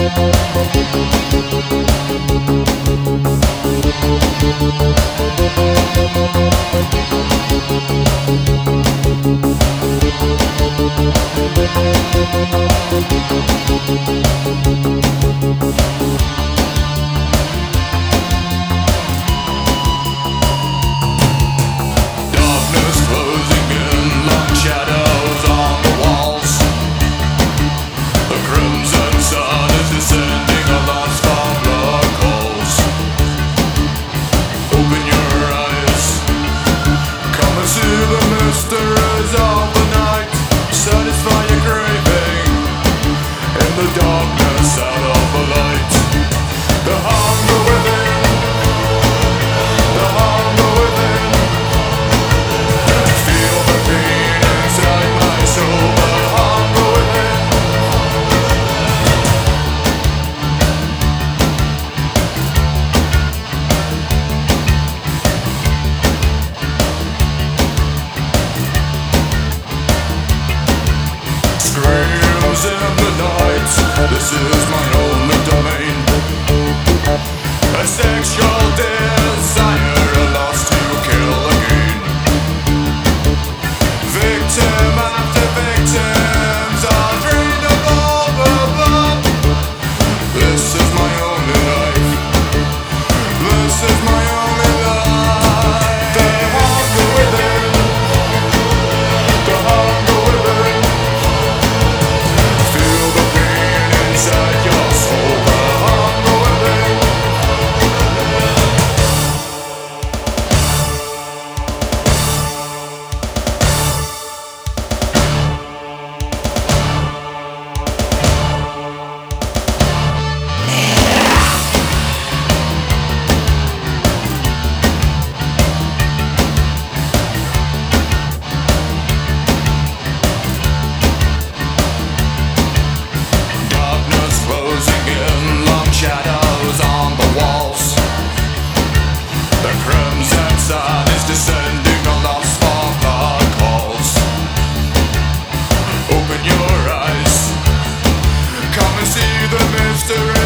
This is my only domain. A sexual desire, a lust to kill again. Victim after victims are drained of all the blood. This is my only life. This is my only life. The hunger within. The hunger within. Feel the pain inside your soul. The hunger within. Darkness closing in, long shadows on the walls. The crimson sun is descending on lost for blood calls. Open your eyes, come and see the mystery.